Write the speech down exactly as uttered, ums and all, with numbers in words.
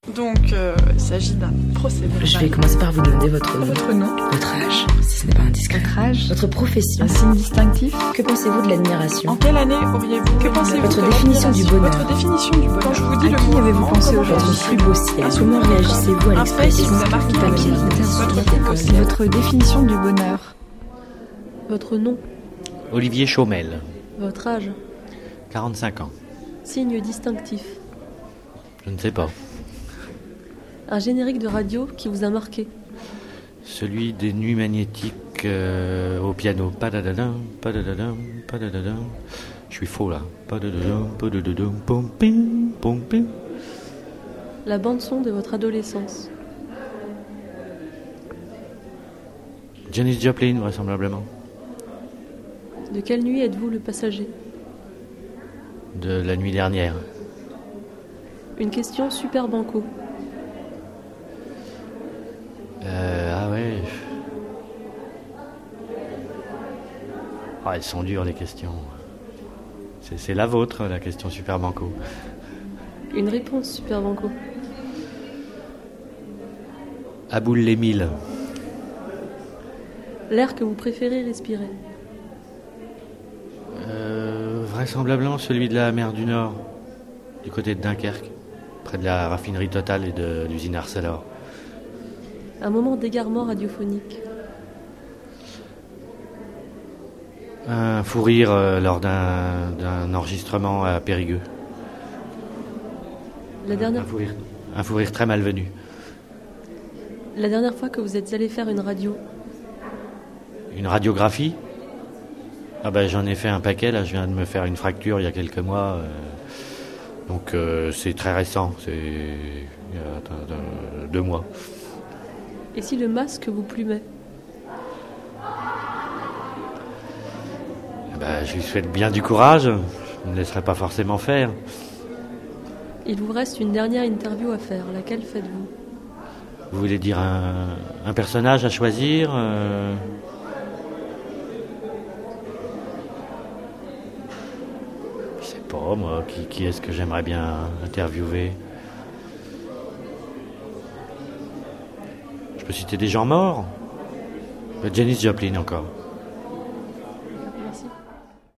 Donc, euh, il s'agit d'un procès verbal. Je vais commencer par vous demander votre nom. Votre nom. Votre âge, si ce n'est pas indiscret. Votre âge. Votre profession. Un signe distinctif. Que pensez-vous de l'admiration? En quelle année auriez-vous Que pensez-vous Votre de définition du bonheur. Votre définition du bonheur. Quand je vous dis à le qui mot avez-vous moment, pensé comment aujourd'hui? réagissez-vous? Plus beau ciel. Un Comment souvenir réagissez-vous à Un fait qui l'expression vous a marqué tout papier? Votre plus beau ciel. Votre définition du bonheur. Votre nom. Olivier Chaumel, Votre âge. quarante-cinq ans. Signe distinctif. Je ne sais pas. Un générique de radio qui vous a marqué. Celui des Nuits Magnétiques euh, au piano. Padadadam, padadadam, padadadam. Je suis faux là. Padadadam, padadadam, pom pim, pom pim. La bande-son de votre adolescence. Janis Joplin, vraisemblablement. De quelle nuit êtes-vous le passager? De la nuit dernière. Une question super banco. Euh, ah ouais. Ah, elles sont dures les questions. C'est, c'est la vôtre, la question super banco. Une réponse super banco. Aboul-les-Mille. L'air que vous préférez respirer. Euh, vraisemblablement celui de la mer du Nord, du côté de Dunkerque, près de la raffinerie Total et de l'usine Arcelor. Un moment d'égarement radiophonique. Un fou rire euh, lors d'un, d'un enregistrement à Périgueux. La dernière... un, fou rire, un fou rire très malvenu. La dernière fois que vous êtes allé faire une radio. Une radiographie? Ah ben j'en ai fait un paquet, là je viens de me faire une fracture il y a quelques mois. Euh, donc euh, c'est très récent, c'est il y a attends, attends, deux mois. Et si le masque vous plumait? Ben, je lui souhaite bien du courage, je ne me laisserai pas forcément faire. Il vous reste une dernière interview à faire, laquelle faites-vous? Vous voulez dire un, un personnage à choisir euh... Je sais pas moi, qui, qui est-ce que j'aimerais bien interviewer? Je peux citer des gens morts. Janis Joplin encore.